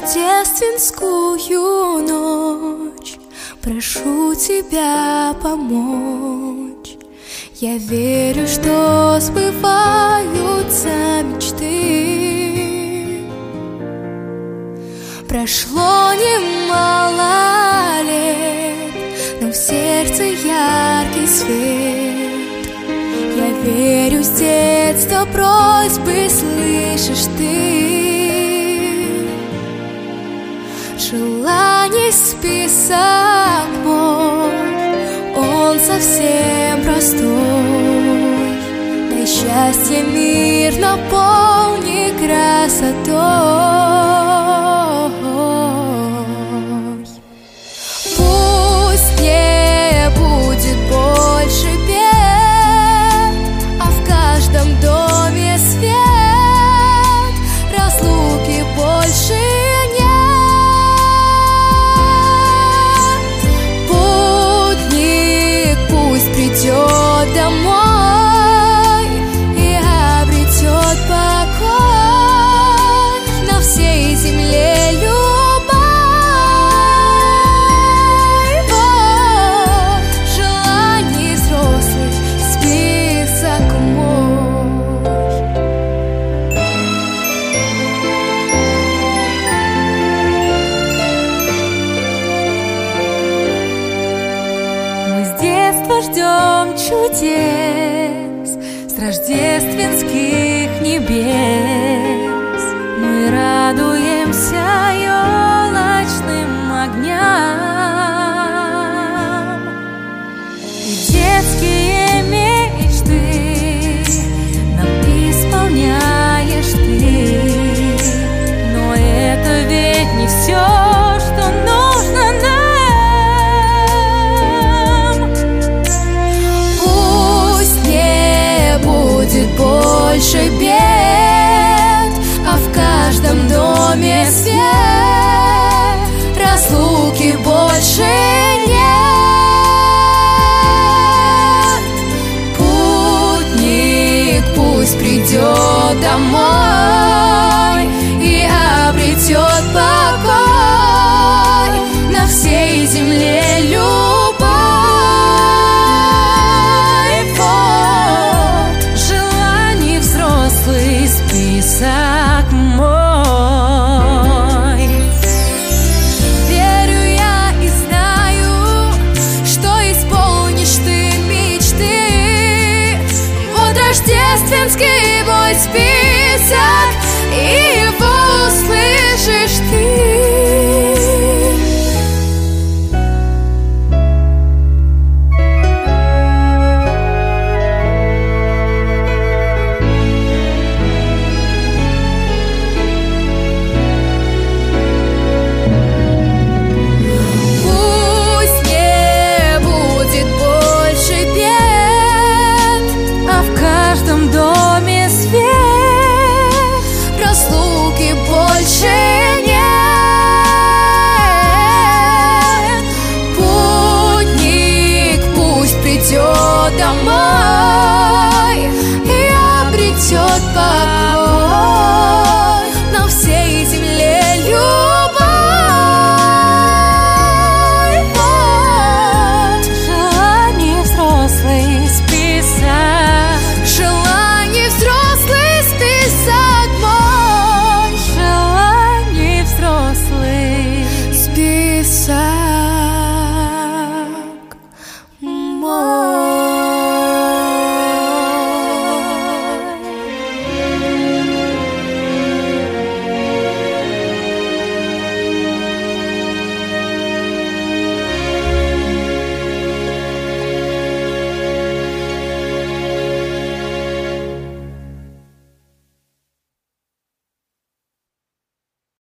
рождественскую ночь прошу тебя помочь. Я верю, что сбываются мечты. Прошло немало лет, но в сердце яркий свет. Я верю, с детства просьбы слышишь ты. Желаний список мой, он совсем простой. Дай счастье мир наполни красотой. Пусть не будет больше бед, а в каждом доме свет. Разлуки больше придет домой и обретет покой. На всей земле любовь. Вот желаний взрослых список мой. Мы с детства ждем чудес с рождественских небес. Мы радуемся елочным огням, и детские мечты нам исполняешь ты. Но это ведь не все, что нужно нам. Больше бед, а в каждом доме свет. Разлуки больше нет. Путник пусть придет домой